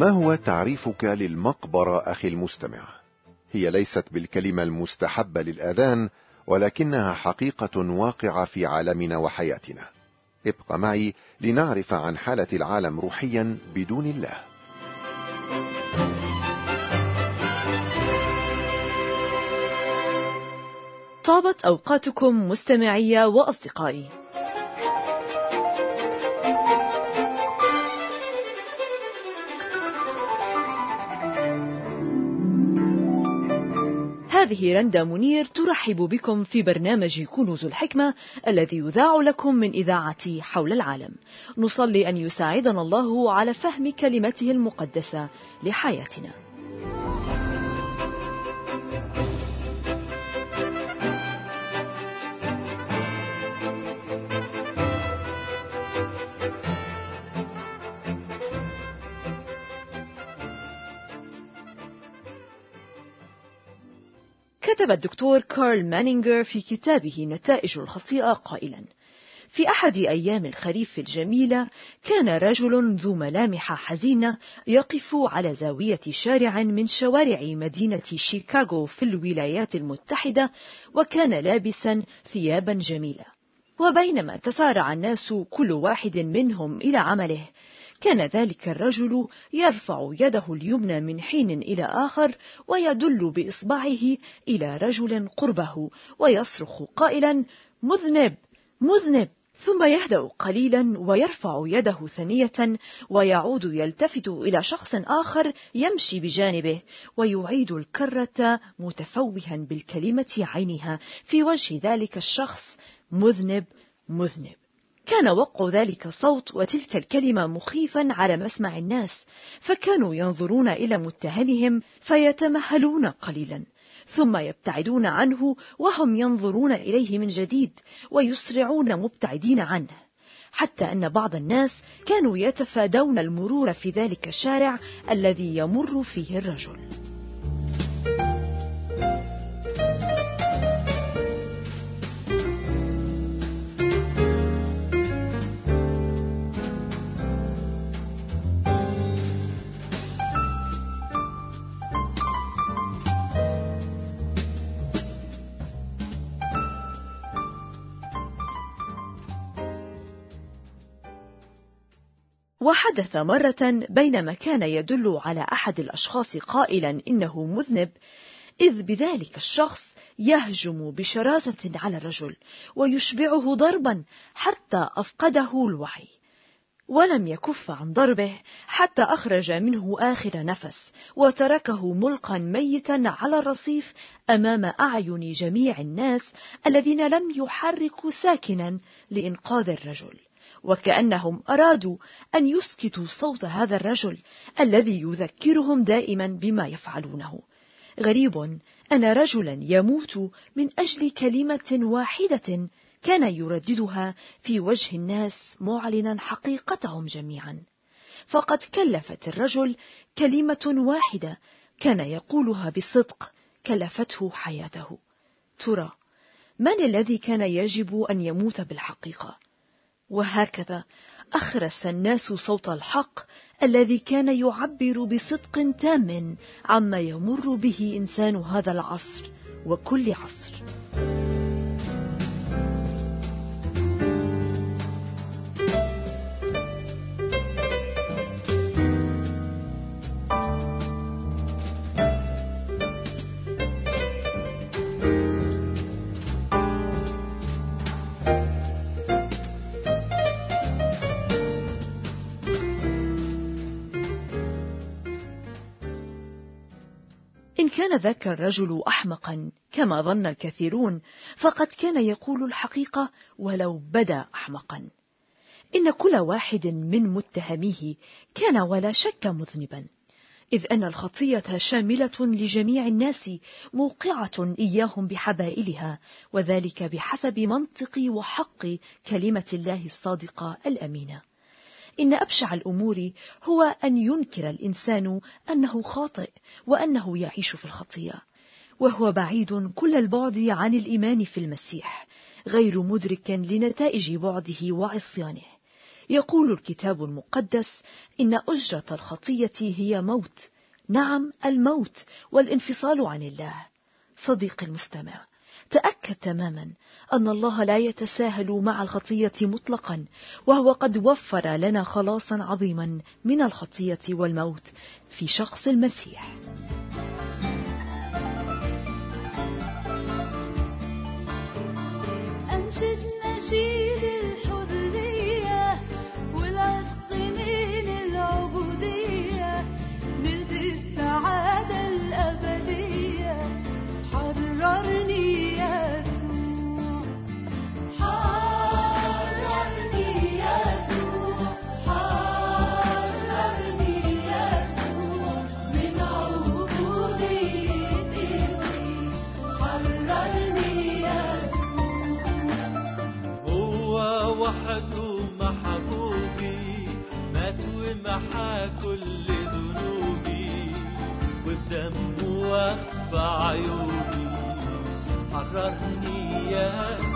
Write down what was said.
ما هو تعريفك للمقبرة أخي المستمع؟ هي ليست بالكلمة المستحبة للآذان، ولكنها حقيقة واقعة في عالمنا وحياتنا. ابق معي لنعرف عن حالة العالم روحيا بدون الله. طابت أوقاتكم مستمعي وأصدقائي. هذه رندا منير ترحب بكم في برنامج كنوز الحكمة الذي يذاع لكم من إذاعة حول العالم. نصلي أن يساعدنا الله على فهم كلمته المقدسة لحياتنا. كتب الدكتور كارل مانينجر في كتابه نتائج الخطيئة قائلا: في أحد أيام الخريف الجميلة كان رجل ذو ملامح حزينة يقف على زاوية شارع من شوارع مدينة شيكاغو في الولايات المتحدة، وكان لابسا ثيابا جميلة. وبينما تسارع الناس كل واحد منهم إلى عمله، كان ذلك الرجل يرفع يده اليمنى من حين إلى آخر ويدل بإصبعه إلى رجل قربه ويصرخ قائلا: مذنب مذنب، ثم يهدأ قليلا ويرفع يده ثانية ويعود يلتفت إلى شخص آخر يمشي بجانبه ويعيد الكرة متفوها بالكلمة عينها في وجه ذلك الشخص: مذنب مذنب. كان وقع ذلك الصوت وتلك الكلمة مخيفا على مسمع الناس، فكانوا ينظرون إلى متهمهم فيتمهلون قليلا ثم يبتعدون عنه وهم ينظرون إليه من جديد ويسرعون مبتعدين عنه، حتى أن بعض الناس كانوا يتفادون المرور في ذلك الشارع الذي يمر فيه الرجل. وحدث مرة بينما كان يدل على أحد الأشخاص قائلا إنه مذنب، إذ بذلك الشخص يهجم بشراسة على الرجل ويشبعه ضربا حتى أفقده الوعي، ولم يكف عن ضربه حتى أخرج منه آخر نفس وتركه ملقا ميتا على الرصيف أمام أعين جميع الناس الذين لم يحركوا ساكنا لإنقاذ الرجل، وكأنهم أرادوا أن يسكتوا صوت هذا الرجل الذي يذكرهم دائما بما يفعلونه. غريب أن رجلا يموت من أجل كلمة واحدة كان يرددها في وجه الناس معلنا حقيقتهم جميعا، فقد كلفت الرجل كلمة واحدة كان يقولها بصدق كلفته حياته. ترى من الذي كان يجب أن يموت بالحقيقة؟ وهكذا أخرس الناس صوت الحق الذي كان يعبر بصدق تام عما يمر به إنسان هذا العصر وكل عصر. إن كان ذاك الرجل أحمقا كما ظن الكثيرون، فقد كان يقول الحقيقة ولو بدا أحمقا. إن كل واحد من متهميه كان ولا شك مذنبا، إذ أن الخطية شاملة لجميع الناس موقعة إياهم بحبائلها، وذلك بحسب منطق وحق كلمة الله الصادقة الأمينة. إن أبشع الأمور هو أن ينكر الإنسان أنه خاطئ وأنه يعيش في الخطية، وهو بعيد كل البعد عن الإيمان في المسيح، غير مدرك لنتائج بعده وعصيانه. يقول الكتاب المقدس إن أجرة الخطية هي موت، نعم الموت والانفصال عن الله. صديقي المستمع، تأكد تماما أن الله لا يتساهل مع الخطية مطلقا، وهو قد وفر لنا خلاصا عظيما من الخطية والموت في شخص المسيح. أنشد نشيد الحرية والعتق من العبودية، نلقي السعادة الأبدية. حررني يسوع، حررني يسوع، حررني يسوع من عبودية إبليس. حررني هو وحده محبوبي، مات ومحى كل ذنوبي، وبدمه وفى عيوبي. حررني يا